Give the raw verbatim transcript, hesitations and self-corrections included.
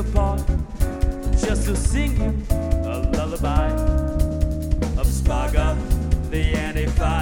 apart just to sing you a lullaby of Spaga, the anti